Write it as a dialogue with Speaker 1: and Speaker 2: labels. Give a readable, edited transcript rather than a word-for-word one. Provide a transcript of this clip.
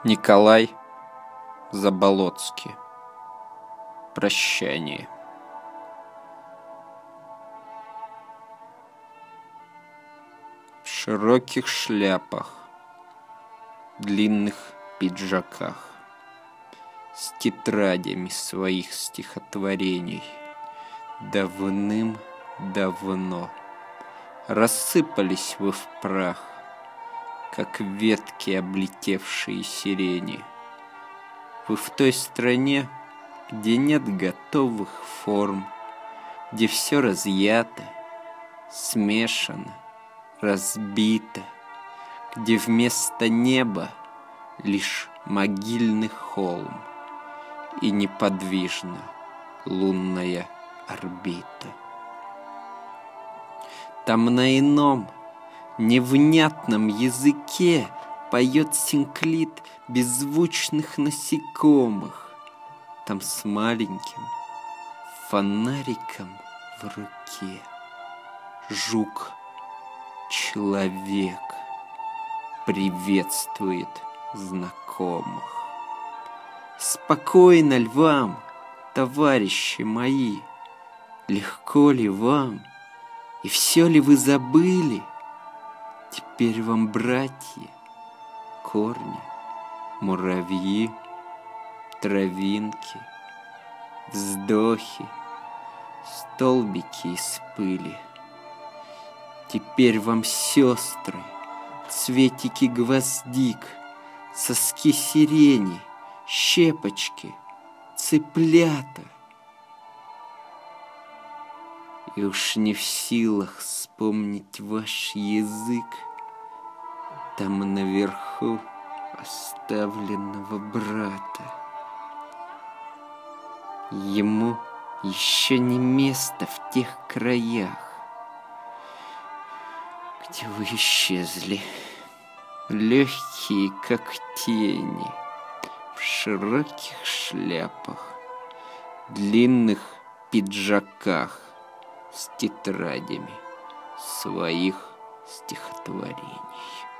Speaker 1: Николай Заболоцкий. Прощание. В широких шляпах, длинных пиджаках, с тетрадями своих стихотворений давным-давно рассыпались вы в прах, как ветки, облетевшие сирени. Вы в той стране, где нет готовых форм, где все разъято, смешано, разбито, где вместо неба лишь могильный холм и неподвижна лунная орбита. Там на ином невнятном языке поет синклит беззвучных насекомых. Там с маленьким фонариком в руке жук-человек приветствует знакомых. Спокойно ль вам, товарищи мои? Легко ли вам? И все ли вы забыли? Теперь вам, братья, корни, муравьи, травинки, вздохи, столбики из пыли. Теперь вам, сестры, цветики гвоздик, соски сирени, щепочки, цыплята. И уж не в силах вспомнить ваш язык, там наверху оставленного брата. Ему еще не место в тех краях, где вы исчезли, легкие, как тени, в широких шляпах, длинных пиджаках, с тетрадями своих стихотворений.